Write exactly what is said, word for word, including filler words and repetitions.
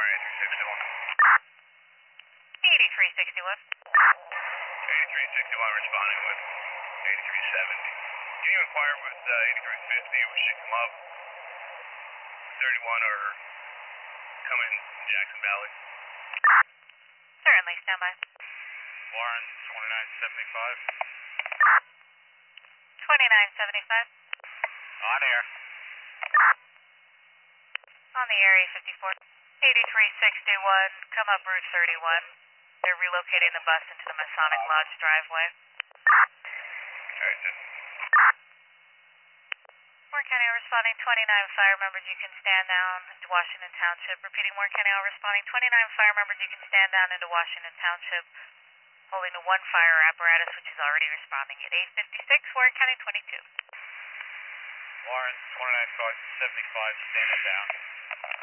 eighty-three sixty-one. eighty-three sixty-one. eighty-three sixty-one responding with eighty-three seventy. Can you inquire with uh, eighty-three fifty? We should come up thirty-one or come in Jackson Valley. Certainly, stand by. Warren, twenty-nine seventy-five. twenty-nine seventy-five. On air. On the air, eight fifty-four. eighty-three sixty-one, come up Route thirty-one. They're relocating the bus into the Masonic Lodge driveway. Alright, sir. Warren County responding twenty-nine fire members, you can stand down into Washington Township. Repeating Warren County responding twenty-nine fire members, you can stand down into Washington Township. Holding to one fire apparatus, which is already responding at eight fifty-six, Warren County twenty-two. Warren, twenty-nine seventy-five, standing down.